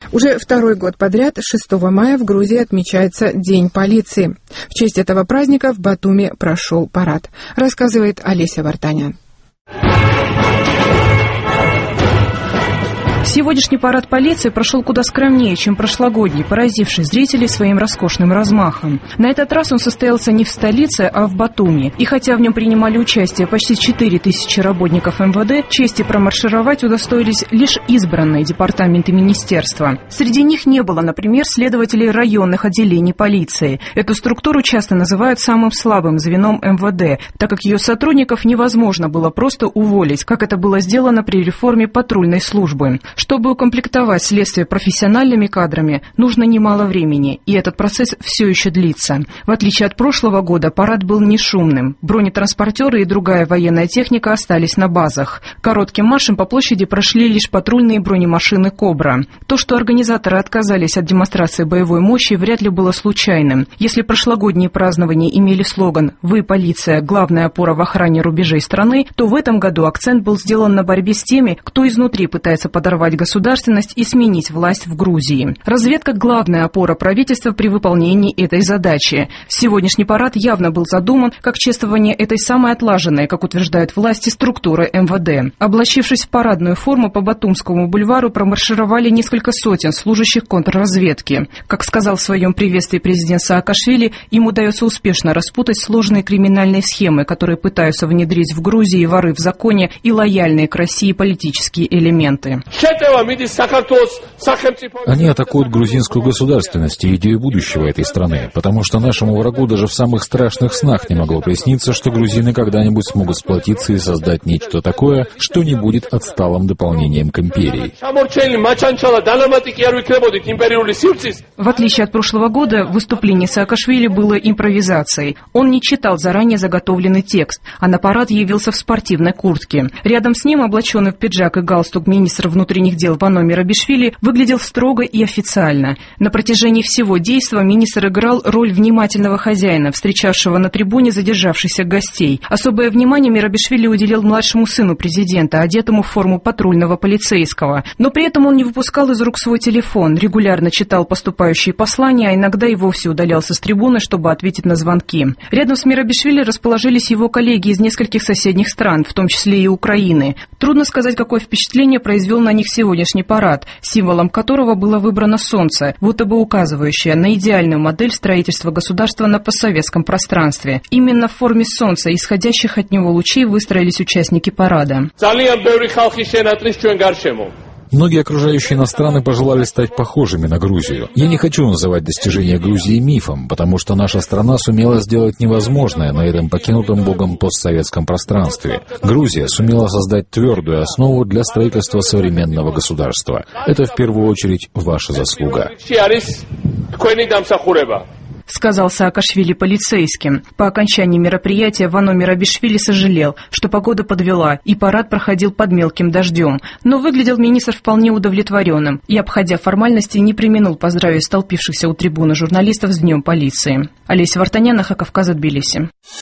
Уже второй год подряд 6 мая в Грузии отмечается День полиции. В честь этого праздника в Батуми прошел парад, рассказывает Олеся Вартанян. Сегодняшний парад полиции прошел куда скромнее, чем прошлогодний, поразивший зрителей своим роскошным размахом. На этот раз он состоялся не в столице, а в Батуми. И хотя в нем принимали участие почти 4000 работников МВД, чести промаршировать удостоились лишь избранные департаменты министерства. Среди них не было, например, следователей районных отделений полиции. Эту структуру часто называют самым слабым звеном МВД, так как ее сотрудников невозможно было просто уволить, как это было сделано при реформе патрульной службы. Чтобы укомплектовать следствие профессиональными кадрами, нужно немало времени, и этот процесс все еще длится. В отличие от прошлого года, парад был не шумным. Бронетранспортеры и другая военная техника остались на базах. Коротким маршем по площади прошли лишь патрульные бронемашины «Кобра». То, что организаторы отказались от демонстрации боевой мощи, вряд ли было случайным. Если прошлогодние празднования имели слоган «Вы, полиция, главная опора в охране рубежей страны», то в этом году акцент был сделан на борьбе с теми, кто изнутри пытается подорвать государственность и сменить власть в Грузии. Разведка – главная опора правительства при выполнении этой задачи. Сегодняшний парад явно был задуман как чествование этой самой отлаженной, как утверждают власти, структуры МВД. Облачившись в парадную форму, по Батумскому бульвару промаршировали несколько сотен служащих контрразведки. Как сказал в своем приветствии президент Саакашвили, им удается успешно распутать сложные криминальные схемы, которые пытаются внедрить в Грузии воры в законе и лояльные к России политические элементы. Они атакуют грузинскую государственность и идею будущего этой страны, потому что нашему врагу даже в самых страшных снах не могло присниться, что грузины когда-нибудь смогут сплотиться и создать нечто такое, что не будет отсталым дополнением к империи. В отличие от прошлого года, выступление Саакашвили было импровизацией. Он не читал заранее заготовленный текст, а на парад явился в спортивной куртке. Рядом с ним, облаченный в пиджак и галстук министр внутренних дел Вано Мерабишвили, выглядел строго и официально. На протяжении всего действа министр играл роль внимательного хозяина, встречавшего на трибуне задержавшихся гостей. Особое внимание Мерабишвили уделил младшему сыну президента, одетому в форму патрульного полицейского. Но при этом он не выпускал из рук свой телефон, регулярно читал поступающие послания, а иногда и вовсе удалялся с трибуны, чтобы ответить на звонки. Рядом с Мерабишвили расположились его коллеги из нескольких соседних стран, в том числе и Украины. Трудно сказать, какое впечатление произвел на них сегодняшний парад, символом которого было выбрано солнце, будто бы указывающее на идеальную модель строительства государства на постсоветском пространстве. Именно в форме солнца, исходящих от него лучей, выстроились участники парада. Многие окружающие нас страны пожелали стать похожими на Грузию. Я не хочу называть достижения Грузии мифом, потому что наша страна сумела сделать невозможное на этом покинутом Богом постсоветском пространстве. Грузия сумела создать твердую основу для строительства современного государства. Это в первую очередь ваша заслуга. Сказал Саакашвили полицейским. По окончании мероприятия Вано Мерабишвили сожалел, что погода подвела, и парад проходил под мелким дождем. Но выглядел министр вполне удовлетворенным и, обходя формальности, не преминул поздравить столпившихся у трибуны журналистов с Днем полиции. Олеся Вартанян, Кавказ, Тбилиси.